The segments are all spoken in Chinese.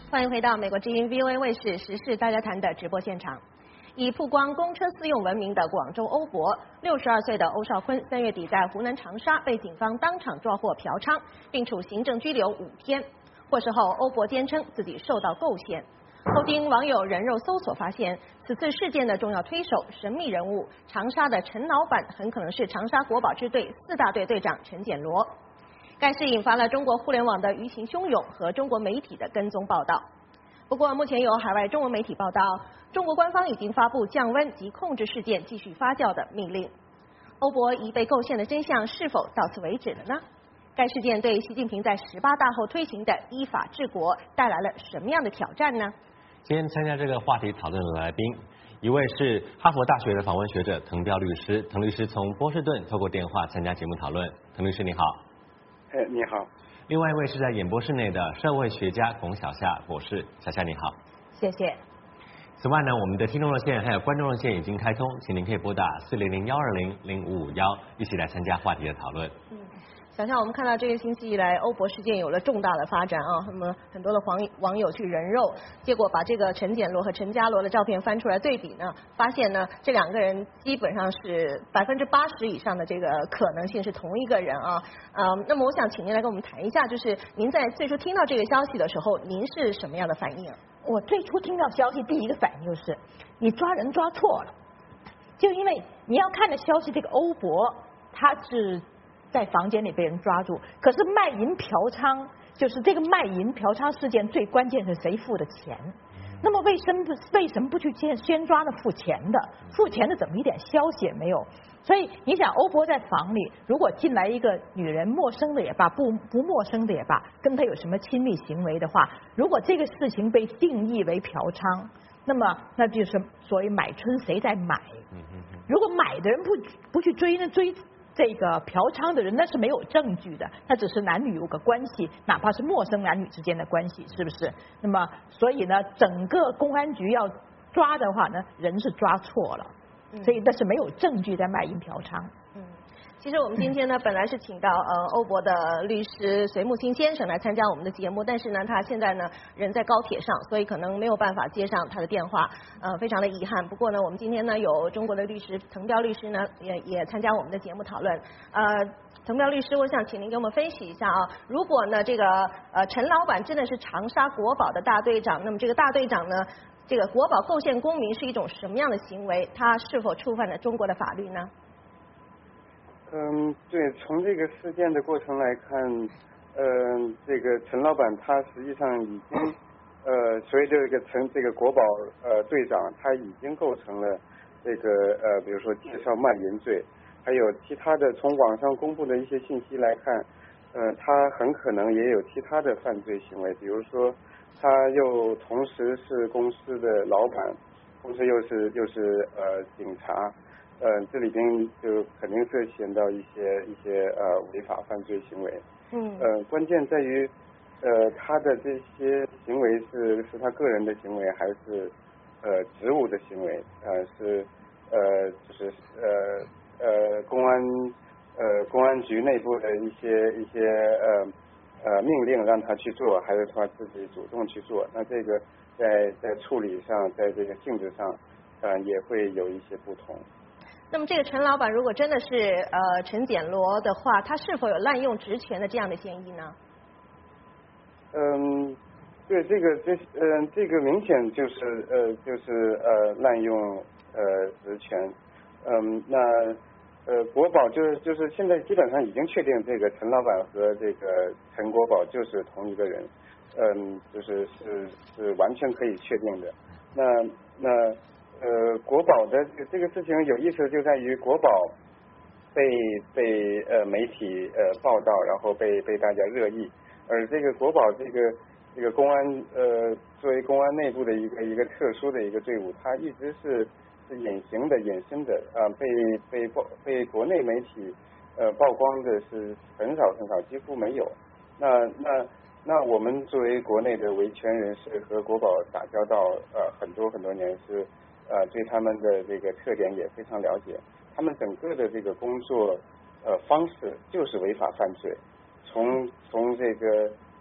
欢迎回到美国之音 VOA 卫视时事大家谈的直播现场。以曝光公车私用闻名的广州欧博，62岁的欧少坤3月底在湖南长沙被警方当场抓获嫖娼，并处行政拘留5天。获释后，欧博坚称自己受到构陷。后经网友人肉搜索发现，此次事件的重要推手神秘人物长沙的陈老板，很可能是长沙国宝支队4大队队长陈简罗。该事引发了中国互联网的舆情汹涌和中国媒体的跟踪报道。不过，目前有海外中文媒体报道，中国官方已经发布降温及控制事件继续发酵的命令。欧博已被构陷的真相是否到此为止了呢？该事件对习近平在18大后推行的依法治国带来了什么样的挑战呢？ 今天参加这个话题讨论的来宾，一位是哈佛大学的访问学者滕彪律师，滕律师从波士顿透过电话参加节目讨论。滕律师你好。 你好。 另外一位是在演播室内的社会学家龚小夏博士，小夏你好。 谢谢。 此外呢，我们的听众热线还有观众热线已经开通，请您可以拨打400-120-0551，一起来参加话题的讨论。 小夏，我们看到这个星期以来，欧博事件有了重大的发展啊，那么很多的网友去人肉，结果把这个陈简罗和陈家罗的照片翻出来对比呢，发现呢这2个人基本上是80%以上的这个可能性是同一个人啊。那么我想请您来跟我们谈一下，就是您在最初听到这个消息的时候，您是什么样的反应？ 我最初听到消息，第一个反应就是你抓人抓错了，就因为你要看的消息，这个欧博他是在房间里被人抓住，可是卖淫嫖娼，就是这个卖淫嫖娼事件最关键是谁付的钱？那么为什么不去先抓那付钱的怎么一点消息也没有？所以你想，欧博在房里，如果进来一个女人，陌生的也罢，不陌生的也罢，跟他有什么亲密行为的话，如果这个事情被定义为嫖娼，那就是所谓买春谁在买？如果买的人不去追这个嫖娼的人，那是没有证据的，那只是男女有个关系，哪怕是陌生男女之间的关系，是不是？那么所以呢，整个公安局要抓的话呢，人是抓错了，所以那是没有证据在卖淫嫖娼。 其实我们今天呢，本来是请到欧博的律师隋木星先生来参加我们的节目，但是呢，他现在呢人在高铁上，所以可能没有办法接上他的电话，非常的遗憾。不过呢，我们今天呢有中国的律师滕彪律师呢也参加我们的节目讨论。滕彪律师，我想请您给我们分析一下啊，如果呢这个陈老板真的是长沙国宝的大队长，那么这个大队长呢，这个国宝构陷公民是一种什么样的行为？他是否触犯了中国的法律呢？ 对，从这个事件的过程来看，这个陈老板他实际上已经，所谓这个国宝队长，他已经构成了这个比如说介绍卖淫罪，还有其他的从网上公布的一些信息来看，他很可能也有其他的犯罪行为，比如说他又同时是公司的老板，同时又是警察。这里边就肯定涉嫌到一些违法犯罪行为。关键在于他的这些行为是他个人的行为，还是职务的行为？就是公安局内部的一些命令让他去做，还是他自己主动去做？那这个在处理上，在这个性质上，也会有一些不同。 那么这个陈老板如果真的是陈简罗的话，他是否有滥用职权的这样的嫌疑呢？ 对，这个明显就是滥用职权。那国宝就是现在基本上已经确定这个陈老板和这个陈国宝就是同一个人，是完全可以确定的。那国宝的这个事情有意思就在于国宝被媒体报道，然后被大家热议，而这个国宝这个公安作为公安内部的一个特殊的一个队伍，它一直是隐身的被国内媒体曝光的是很少，几乎没有。那我们作为国内的维权人士和国宝打交道很多年，是对他们的这个特点也非常了解。他们整个的这个工作方式就是违法犯罪，从这个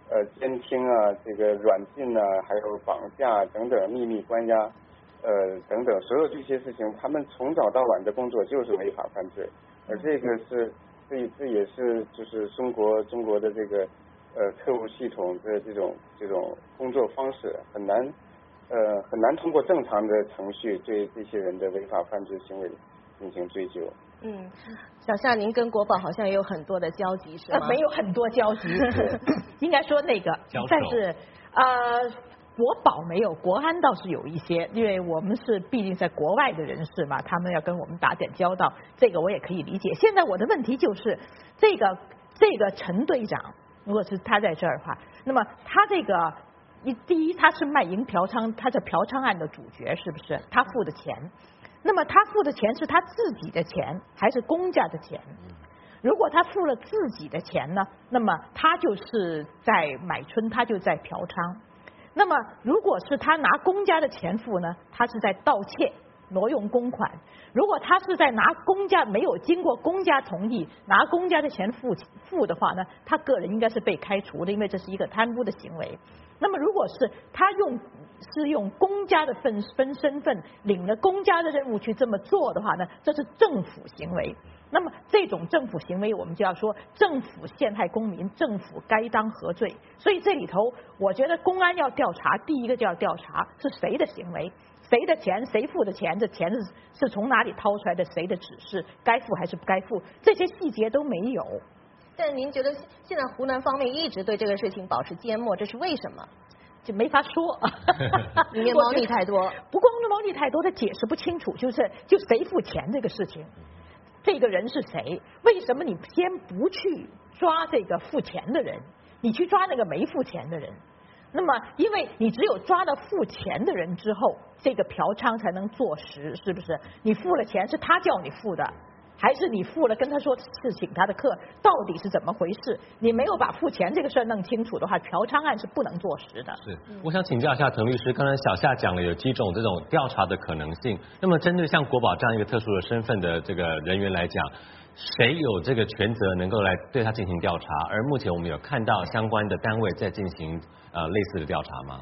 监听啊，这个软禁啊，还有绑架等等秘密关押，等等，所有这些事情，他们从早到晚的工作就是违法犯罪，而这个是这也是就是中国的这个特务系统的这种工作方式很难通过正常的程序对这些人的违法犯罪行为进行追究。 小夏，您跟国宝好像也有很多的交集是吗？ 没有很多交集，应该说那个，但是国宝没有，国安倒是有一些，因为我们是毕竟在国外的人士嘛，他们要跟我们打点交道，这个我也可以理解。现在我的问题就是，这个陈队长，如果是他在这儿的话，那么他这个第一他是卖淫嫖娼，他是嫖娼案的主角，是不是？他付的钱，那么他付的钱是他自己的钱还是公家的钱？如果他付了自己的钱呢，那么他就是在买春，他就在嫖娼。那么如果是他拿公家的钱付呢，他是在盗窃挪用公款。如果他是在拿公家没有经过公家同意拿公家的钱付的话呢，他个人应该是被开除的，因为这是一个贪污的行为。那么如果是他用公家的身份领了公家的任务去这么做的话呢，这是政府行为。那么这种政府行为，我们就要说政府陷害公民，政府该当何罪？所以这里头，我觉得公安要调查，第一个就要调查是谁的行为，谁的钱，谁付的钱，这钱是从哪里掏出来的，谁的指示，该付还是不该付，这些细节都没有。 但您觉得现在湖南方面一直对这个事情保持缄默，这是为什么？ 就没法说， 里面猫腻太多。 不光是猫腻太多，他解释不清楚，就谁付钱这个事情。这个人是谁？为什么你先不去抓这个付钱的人，你去抓那个没付钱的人？那么，因为你只有抓到付钱的人之后，这个嫖娼才能坐实，是不是？你付了钱是他叫你付的，还是你付了跟他说是请他的客？到底是怎么回事？你没有把付钱这个事儿弄清楚的话，嫖娼案是不能坐实的。 是，我想请教一下滕律师，刚才小夏讲了有几种这种调查的可能性。那么针对像国宝这样一个特殊的身份的这个人员来讲，谁有这个权责能够来对他进行调查？而目前我们有看到相关的单位在进行类似的调查吗？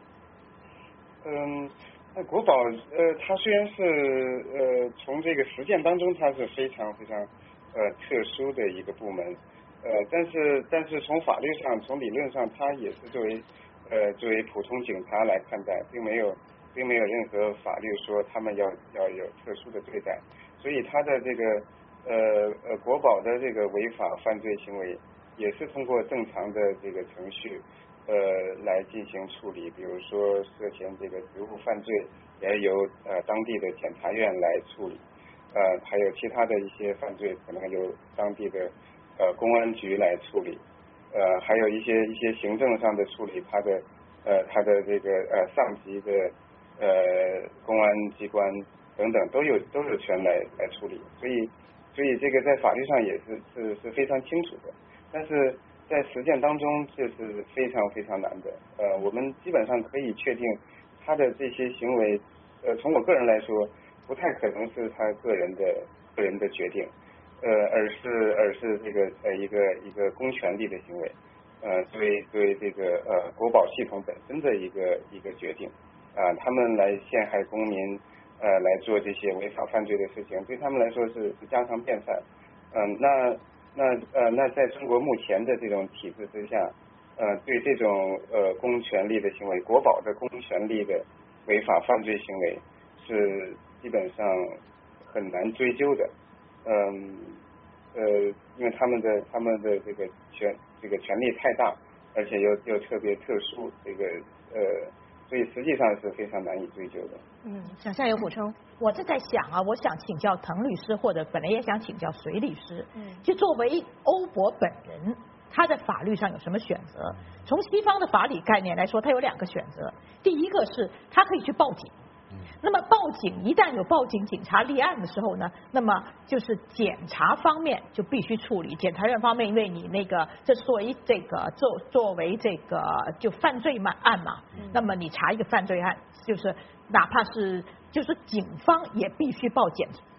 那国宝它虽然是从这个实践当中它是非常特殊的一个部门，但是从法律上从理论上它也是作为普通警察来看待，并没有任何法律说他们要有特殊的对待，所以他的这个国宝的这个违法犯罪行为也是通过正常的这个程序来进行处理，比如说涉嫌这个职务犯罪，也由当地的检察院来处理，还有其他的一些犯罪可能由当地的公安局来处理，还有一些行政上的处理，他的这个上级的公安机关等等都有权来处理，所以这个在法律上也是非常清楚的，但是在实践当中这是非常难的。我们基本上可以确定他的这些行为，从我个人来说，不太可能是他个人的决定，而是这个一个公权力的行为，对这个国保系统本身的一个决定，他们来陷害公民，来做这些违法犯罪的事情，对他们来说是家常便饭。那在中国目前的这种体制之下，对这种公权力的行为，国保的公权力的违法犯罪行为是基本上很难追究的。因为他们的这个权力太大，而且又特别特殊，所以实际上是非常难以追究的。 小夏有补充？ 我是在想啊，我想请教滕律师，或者本来也想请教隋律师，就作为欧博本人，他在法律上有什么选择？从西方的法理概念来说，他有两个选择，第一个是他可以去报警。那么报警一旦有报警，警察立案的时候呢，那么就是检察方面就必须处理，检察院方面因为你那个这作为这个作为这个就犯罪案嘛，那么你查一个犯罪案，就是哪怕是就是警方也必须报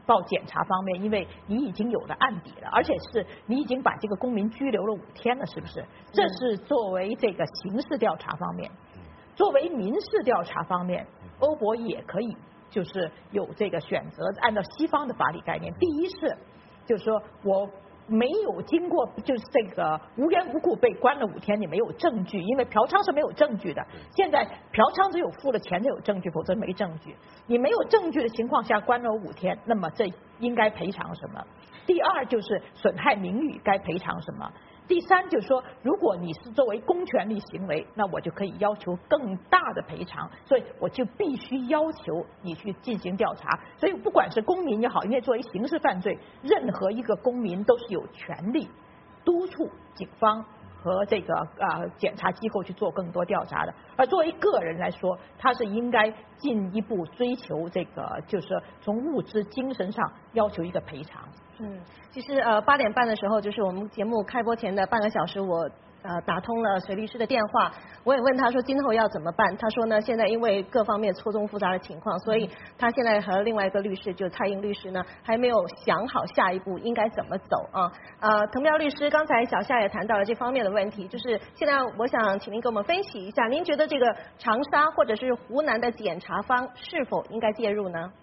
到检察方面，因为你已经有了案底了，而且是你已经把这个公民拘留了5天了，是不是？这是作为这个刑事调查方面。作为民事调查方面，欧博也可以就是有这个选择，按照西方的法理概念，第一是就是说我没有经过就是这个无缘无故被关了5天，你没有证据，因为嫖娼是没有证据的。现在嫖娼只有付了钱才有证据，否则没证据。你没有证据的情况下关了我5天，那么这应该赔偿什么？第二就是损害名誉该赔偿什么？第三就是说，如果你是作为公权力行为，那我就可以要求更大的赔偿，所以我就必须要求你去进行调查。所以不管是公民也好，因为作为刑事犯罪，任何一个公民都是有权利督促警方和这个检察机构去做更多调查的。而作为个人来说，他是应该进一步追求这个，就是从物质、精神上要求一个赔偿。 其实8点半的时候，就是我们节目开播前的半个小时，我打通了隋律师的电话，我也问他说今后要怎么办。他说呢，现在因为各方面错综复杂的情况，所以他现在和另外一个律师，就蔡英律师呢，还没有想好下一步应该怎么走啊。滕彪律师，刚才小夏也谈到了这方面的问题，就是现在我想请您给我们分析一下，您觉得这个长沙或者是湖南的检察方是否应该介入呢？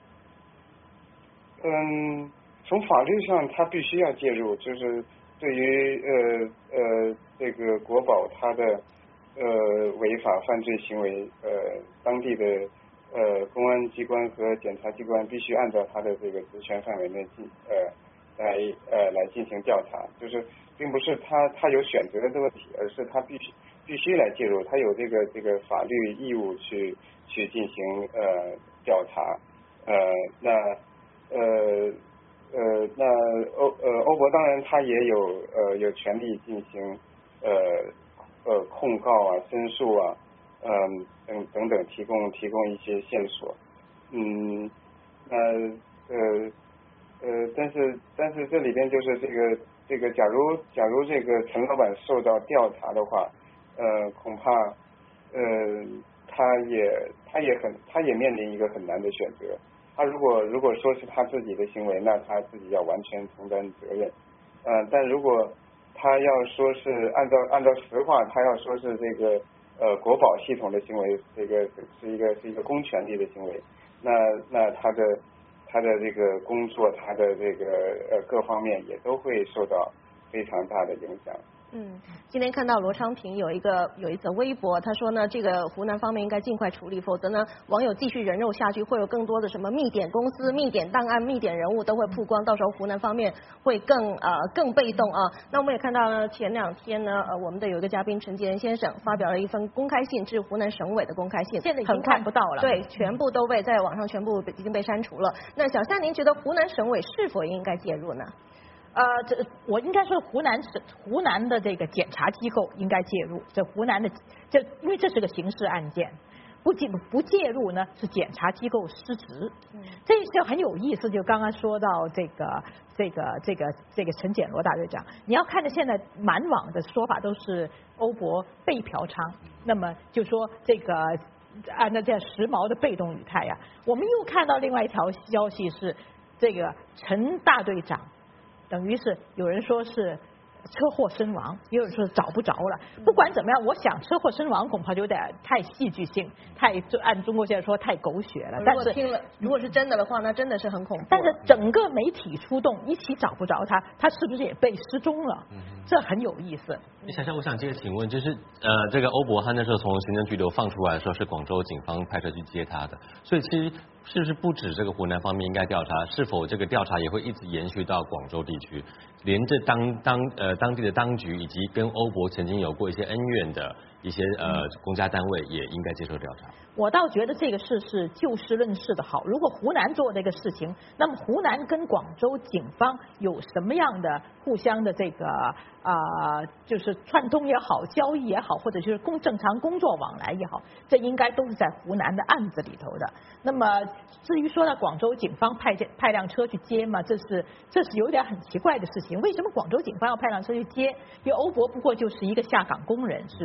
从法律上他必须要介入，就是对于这个国保他的违法犯罪行为，当地的公安机关和检察机关必须按照他的这个职权范围内来进行调查，就是并不是他有选择的问题，而是他必须来介入，他有这个法律义务去进行调查。那欧博当然他也有权利进行控告啊、申诉啊，等等，提供一些线索。但是这里边就是这个假如这个陈老板受到调查的话，恐怕他也面临一个很难的选择。他如果说是他自己的行为，那他自己要完全承担责任。但如果他要说是按照实话，他要说是这个国保系统的行为，这个是一个公权力的行为，那他的这个工作，他的这个各方面也都会受到非常大的影响。 今天看到罗昌平有一则微博，他说呢，这个湖南方面应该尽快处理，否则呢，网友继续人肉下去，会有更多的什么密点公司、密点档案、密点人物都会曝光，到时候湖南方面会更被动啊。那我们也看到呢，前2天呢，我们的有一个嘉宾陈吉仁先生发表了一份公开信，致湖南省委的公开信， 现在已经看不到了， 对，全部都在网上全部已经被删除了。那小夏，您觉得湖南省委是否应该介入呢？ 我应该说湖南的这个检察机构应该介入，这湖南的因为这是个刑事案件，不介入呢是检察机构失职。这就很有意思，就刚刚说到这个陈检罗大队长，你要看着现在满网的说法都是欧博被嫖娼，那么就说这个按照这样时髦的被动语态呀，我们又看到另外一条消息是这个陈大队长。等于是有人说是车祸身亡，也有人说找不着了。不管怎么样，我想车祸身亡恐怕就有点太戏剧性，按中国现在说太狗血了。但是如果是真的话，那真的是很恐怖。 但是整个媒体出动，一起找不着他是不是也被失踪了？这很有意思。 我想接着请问，就是这个欧博他那时候从行政拘留放出来的时候，是广州警方派车去接他的，所以其实是不是不止这个湖南方面应该调查，是否这个调查也会一直延续到广州地区，连这当地的当局以及跟欧博曾经有过一些恩怨的一些公家单位也应该接受调查。 我倒觉得这个事是就事论事的好。如果湖南做这个事情，那么湖南跟广州警方有什么样的互相的这个就是串通也好，交易也好，或者就是正常工作往来也好，这应该都是在湖南的案子里头的。那么至于说到广州警方派辆车去接嘛，这是有点很奇怪的事情。为什么广州警方要派辆车去接？因为欧博不过就是一个下岗工人，是不是？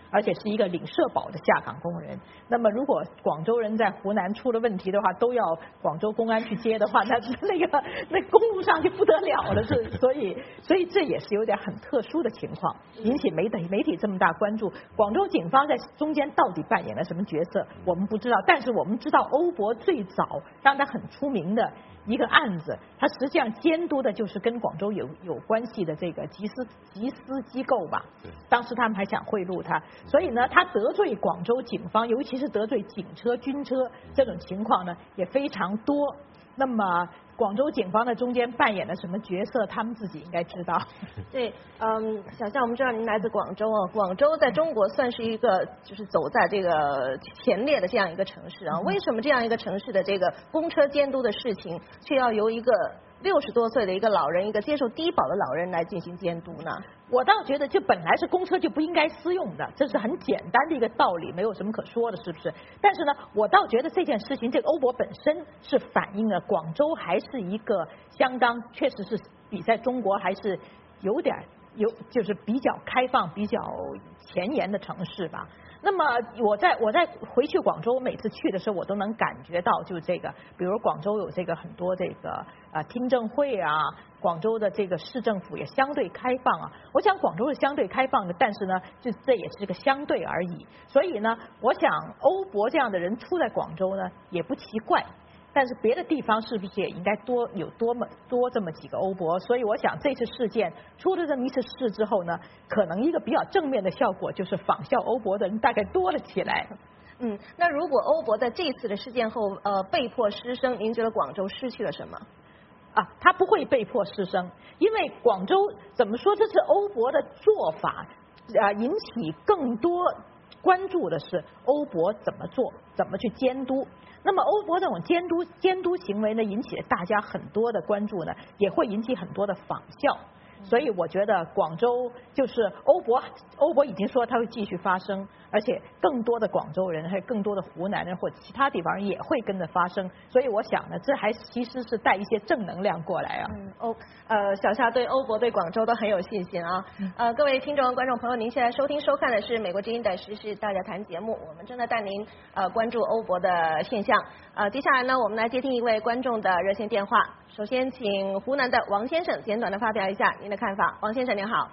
而且是一个领社保的下岗工人。那么如果广州人在湖南出了问题的话，都要广州公安去接的话，那公路上就不得了了。所以这也是有点很特殊的情况，引起媒体这么大关注。广州警方在中间到底扮演了什么角色，我们不知道。但是我们知道欧博最早让他很出名的一个案子，他实际上监督的就是跟广州有关系的这个缉私机构吧。当时他们还想贿赂他，所以呢，他得罪广州警方，尤其是得罪警车、军车这种情况呢也非常多。那么广州警方在中间扮演了什么角色，他们自己应该知道。 对，小夏，我们知道您来自广州啊，广州在中国算是一个就是走在这个前列的这样一个城市啊。为什么这样一个城市的这个公车监督的事情，却要由一个60多岁的一个老人，一个接受低保的老人来进行监督呢？ 我倒觉得，这本来是公车就不应该私用的，这是很简单的一个道理，没有什么可说的，是不是？但是呢，我倒觉得这件事情，这个欧博本身是反映了广州还是一个相当，确实是比在中国还是就是比较开放、比较前沿的城市吧。那么我在回去广州，每次去的时候，我都能感觉到，就是这个，比如广州有这个很多这个听证会啊，广州的这个市政府也相对开放啊。我想广州是相对开放的，但是呢，这也是个相对而已。所以呢，我想欧博这样的人出在广州呢，也不奇怪。但是别的地方是不是也应该多这么几个欧博？所以我想这次事件出了这么一次事之后呢，可能一个比较正面的效果就是仿效欧博的人大概多了起来。 那如果欧博在这次的事件后被迫失声，您觉得广州失去了什么？ 他不会被迫失声，因为广州怎么说，这次欧博的做法引起更多关注的是欧博怎么做，怎么去监督。那么欧博这种监督行为呢，引起了大家很多的关注呢，也会引起很多的仿效。所以我觉得广州就是欧博已经说它会继续发生，而且更多的广州人还有更多的湖南人或者其他地方人也会跟着发生。所以我想呢，这还其实是带一些正能量过来啊。 小夏对欧博对广州都很有信心啊。各位听众观众朋友，您现在收听收看的是美国之音的时事大家谈节目，我们正在带您关注欧博的现象。接下来呢，我们来接听一位观众的热线电话。首先请湖南的王先生简短的发表一下您的看法。王先生您好。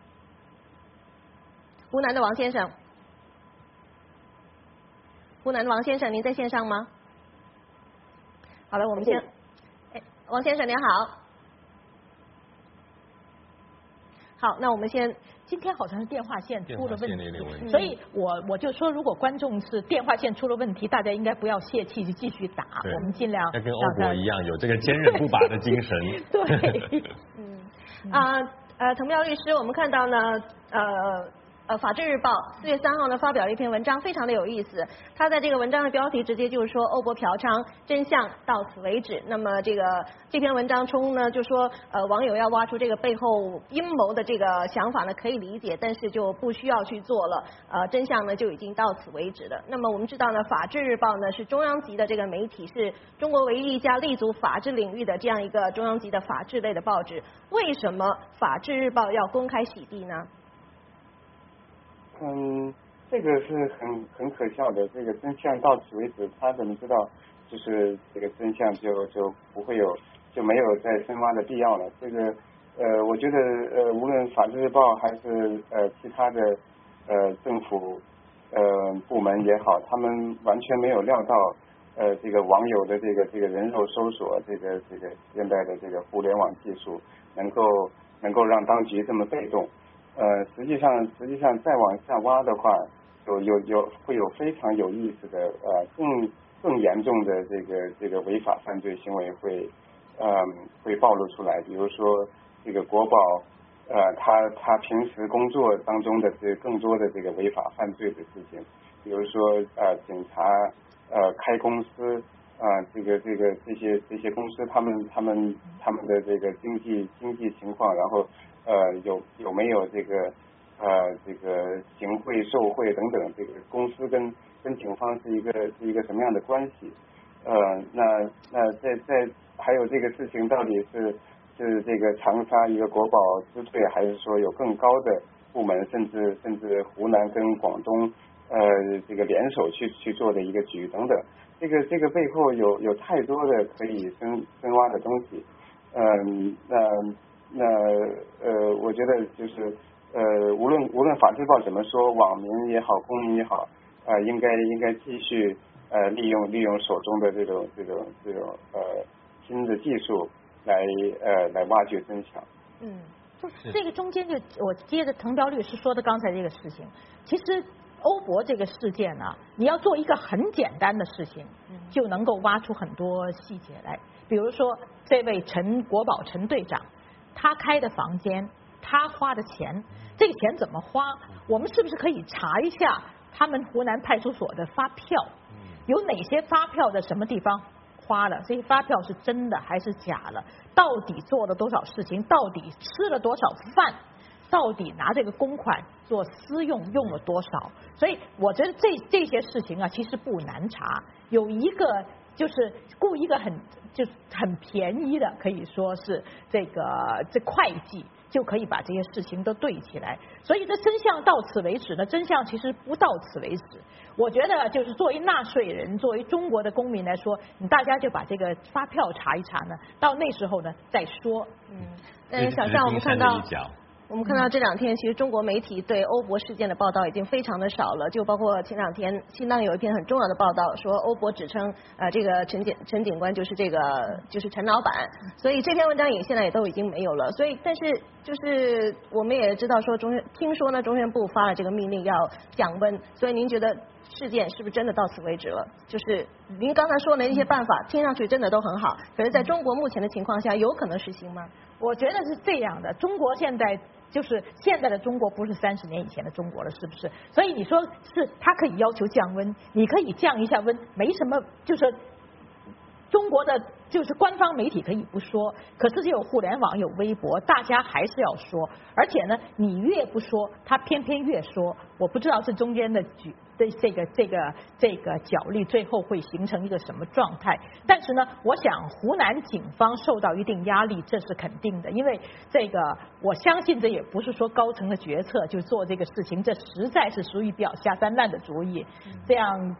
湖南的王先生，您在线上吗？好了，我们先，王先生您好。好，那我们今天好像是电话线出了问题， 所以我就说，如果观众是电话线出了问题，大家应该不要泄气，就继续打，我们尽量要跟欧博一样有这个坚韧不拔的精神。 对， 滕彪律师，我们看到呢，法制日报4月3号呢发表了一篇文章，非常的有意思。他在这个文章的标题直接就是说欧博嫖娼真相到此为止。那么这篇文章中呢就说网友要挖出这个背后阴谋的这个想法呢可以理解，但是就不需要去做了。真相呢就已经到此为止了。那么我们知道呢，法制日报呢是中央级的这个媒体，是中国唯一一家立足法治领域的这样一个中央级的法治类的报纸。为什么法制日报要公开洗地呢？ 这个是很可笑的。这个真相到此为止，他怎么知道就是这个真相就不会有，就没有再深挖的必要了。这个我觉得无论法制日报还是其他的政府部门也好，他们完全没有料到这个网友的这个人肉搜索，这个现在的这个互联网技术能够让当局这么被动。实际上再往下挖的话，会有非常有意思的更严重的这个违法犯罪行为会暴露出来。比如说这个国保他平时工作当中的更多的这个违法犯罪的事情，比如说警察开公司这些公司他们的这个经济情况，然后有没有这个行贿受贿等等，这个公司跟警方是一个什么样的关系？那在还有这个事情到底是这个长沙一个国保支队，还是说有更高的部门，甚至湖南跟广东这个联手去做的一个局等等。这个背后有太多的可以深挖的东西。我觉得就是无论法制报怎么说，网民也好，公民也好，应该继续利用手中的这种新的技术来挖掘真相。 就这个中间我接着滕彪律师说的刚才这个事情，其实欧博这个事件呢，你要做一个很简单的事情，就能够挖出很多细节来。比如说这位国宝陈队长，他开的房间，他花的钱，这个钱怎么花？我们是不是可以查一下他们湖南派出所的发票？有哪些发票的什么地方花了？这些发票是真的还是假了？到底做了多少事情？到底吃了多少饭？到底拿这个公款做私用用了多少？所以我觉得这些事情啊，其实不难查。有一个就是雇一个很便宜的，可以说是这会计就可以把这些事情都对起来。所以这真相到此为止呢？真相其实不到此为止。我觉得就是作为纳税人，作为中国的公民来说，大家就把这个发票查一查呢，到那时候呢再说。 但是想象我们看到这2天，其实中国媒体对欧博事件的报道已经非常的少了，就包括前2天新浪有一篇很重要的报道，说欧博指称这个陈警官就是陈老板，所以这篇文章现在也都已经没有了。所以但是就是我们也知道说听说呢中宣部发了这个命令要降温，所以您觉得事件是不是真的到此为止了？就是您刚才说的那些办法听上去真的都很好，可是在中国目前的情况下有可能实行吗？ 我觉得是这样的，中国现在的中国不是30年以前的中国了，是不是？所以你说是他可以要求降温，你可以降一下温，没什么，就是中国的官方媒体可以不说，可是就有互联网有微博，大家还是要说，而且呢，你越不说，他偏偏越说。我不知道这中间的这个角力最后会形成一个什么状态，但是呢，我想湖南警方受到一定压力，这是肯定的，因为我相信这也不是说高层的决策就做这个事情，这实在是属于比较下三滥的主意，这样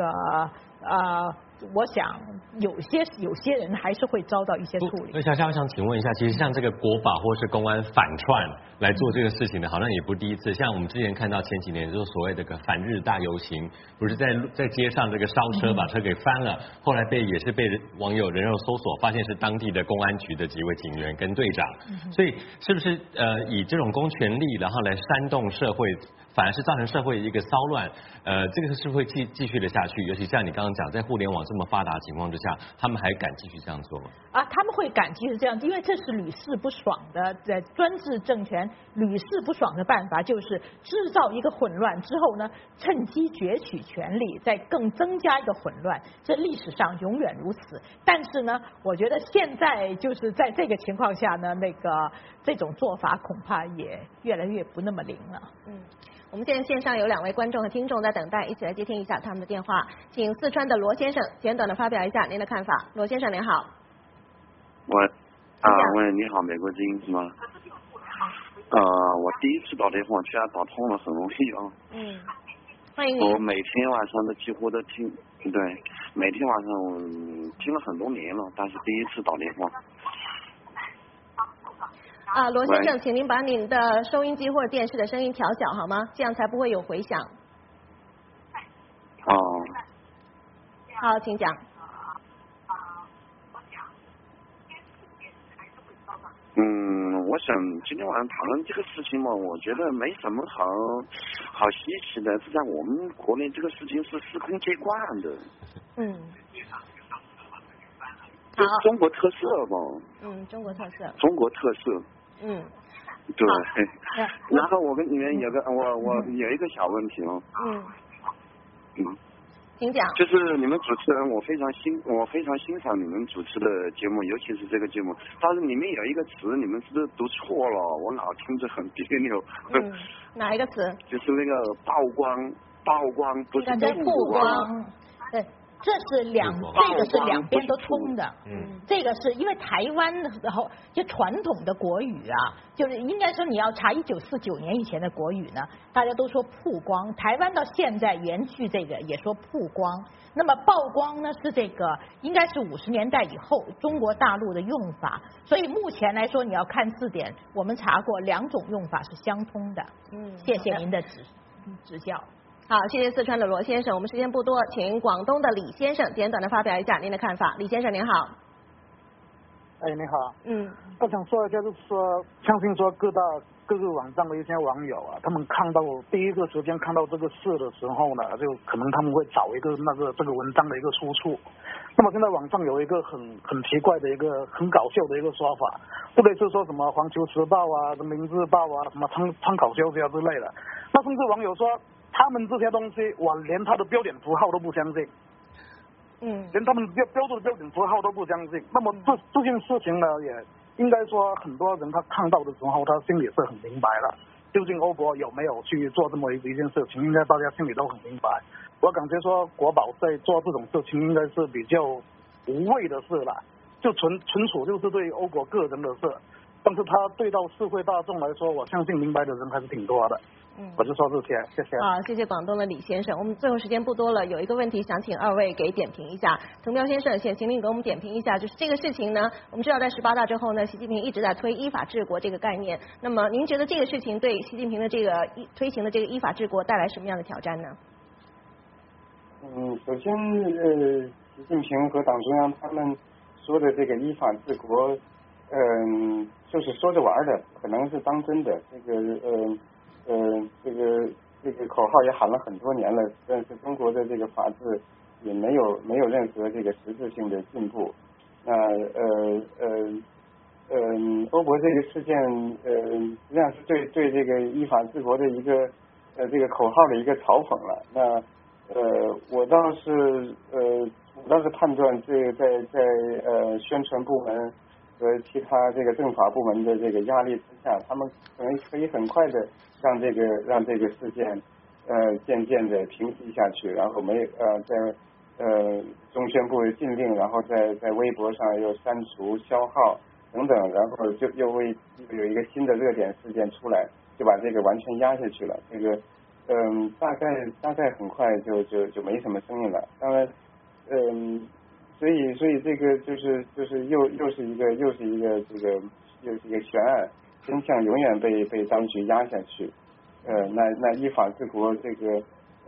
我想有些人还是会遭到一些处理。 那我想请问一下，其实像这个国保或是公安反串来做这个事情的，好像也不是第一次。像我们之前看到前几年就是所谓的个反日大游行，不是在街上这个烧车把车给翻了，后来也是被网友人肉搜索，发现是当地的公安局的几位警员跟队长。所以是不是以这种公权力然后来煽动社会，反而是造成社会一个骚乱？这个是会继续的下去，尤其像你刚刚讲，在互联网这么发达的情况之下，他们还敢继续这样做吗？ 他们会敢继续这样，因为这是屡试不爽的，在专制政权屡试不爽的办法，就是制造一个混乱之后呢，趁机攫取权力，再更增加一个混乱，这历史上永远如此。但是呢，我觉得现在就是在这个情况下呢，这种做法恐怕也越来越不那么灵了。 我们现在线上有2位观众和听众在等待，一起来接听一下他们的电话。请四川的罗先生简短的发表一下您的看法。罗先生您好。 喂，你好，美国之音是吗？我第一次打电话，居然打通了，很容易啊。 欢迎你。我每天晚上都几乎都听，对，每天晚上我听了很多年了，但是第一次打电话。 罗先生，请您把您的收音机或者电视的声音调小好吗？这样才不会有回响。好，请讲。 我想今天晚上讨论这个事情嘛，我觉得没什么好稀奇的，是在我们国内这个事情是司空见惯的。 好， 中国特色嘛。 中国特色。 中国特色。对。然后我跟你们我有一个小问题哦。 请讲。 就是你们主持人，我非常欣赏你们主持的节目，尤其是这个节目。但是里面有一个词，你们是不是读错了？我老听着很别扭。 哪一个词？ 就是那个曝光不是曝光。对。 这是这个是两边都通的，这个是因为台湾然后就传统的国语啊，就是应该说你要查1949年以前的国语呢，大家都说曝光，台湾到现在延续这个也说曝光，那么曝光呢是这个应该是50年代以后中国大陆的用法，所以目前来说你要看字典，我们查过2种用法是相通的。谢谢您的指教。 好，谢谢四川的罗先生。我们时间不多，请广东的李先生简短的发表一下您的看法。李先生您好。 哎，你好。我想说一下，就是说，相信说各个网站的一些网友啊，他们看到第一个时间看到这个事的时候呢，就可能他们会找一个这个文章的一个出处。那么现在网上有一个很奇怪的一个很搞笑的一个说法，不类是说什么环球时报啊、什么明日报啊、什么参考消息啊之类的。那甚至网友说，他们这些东西，我连他的标点符号都不相信。连他们标注的标点符号都不相信。那么这件事情呢，也应该说很多人他看到的时候，他心里是很明白了。究竟欧国有没有去做这么一件事情，应该大家心里都很明白。我感觉说国宝在做这种事情，应该是比较无谓的事了，就纯属就是对欧国个人的事。但是他对到社会大众来说，我相信明白的人还是挺多的。我就说这些，谢谢。 好，谢谢广东的李先生。我们最后时间不多了，有一个问题想请2位给点评一下。滕彪先生，请您给我们点评一下，就是这个事情呢，我们知道在18大之后呢，习近平一直在推依法治国这个概念。那么您觉得这个事情对习近平的这个推行的这个依法治国带来什么样的挑战呢？ 首先习近平和党中央他们说的这个依法治国，就是说着玩的，可能是当真的。这个口号也喊了很多年了，但是中国的这个法治也没有任何这个实质性的进步。那欧博这个事件实际上是对这个依法治国的一个这个口号的一个嘲讽了。那我倒是判断这个在宣传部门和其他这个政法部门的这个压力之下，他们可以很快的让这个事件渐渐的平息下去，然后在中宣部禁令，然后在微博上又删除消耗等等，然后就又有一个新的热点事件出来，就把这个完全压下去了。这个大概很快就没什么声音了。当然所以这个就是又是一个悬案，真相永远被当局压下去。那依法治国这个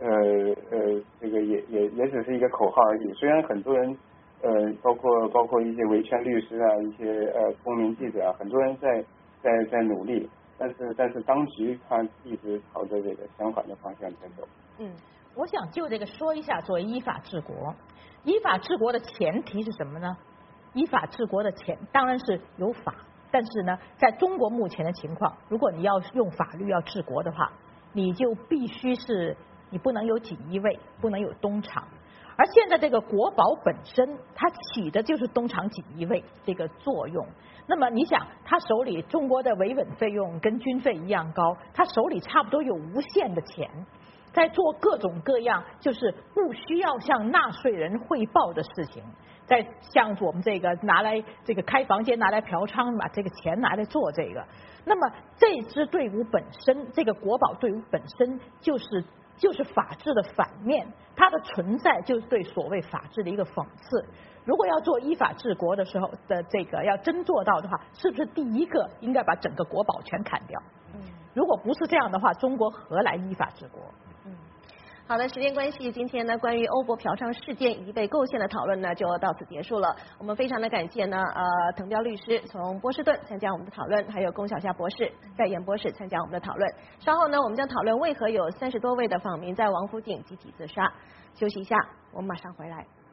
也只是一个口号而已。虽然很多人包括一些维权律师啊，一些公民记者啊，很多人在努力，但是当局他一直朝着这个相反的方向在走。 我想就这个说一下，作为依法治国，依法治国的前提是什么呢？依法治国的当然是有法，但是呢，在中国目前的情况，如果你要用法律要治国的话，你就必须是你不能有锦衣卫，不能有东厂。而现在这个国宝本身，它起的就是东厂锦衣卫这个作用。那么你想，他手里中国的维稳费用跟军费一样高，他手里差不多有无限的钱，在做各种各样就是不需要向纳税人汇报的事情，在像我们这个拿来这个开房间拿来嫖娼，把这个钱拿来做这个。那么这支队伍本身，这个国宝队伍本身就是法治的反面，它的存在就是对所谓法治的一个讽刺。如果要做依法治国的时候的这个要真做到的话，是不是第一个应该把整个国宝全砍掉？如果不是这样的话，中国何来依法治国？ 好的，时间关系，今天呢关于欧博嫖娼事件以及被构陷的讨论呢就到此结束了。我们非常的感谢呢滕彪律师从波士顿参加我们的讨论，还有龚小夏博士在演播室参加我们的讨论。稍后呢我们将讨论为何有30多位的访民在王府井集体自杀。休息一下，我们马上回来。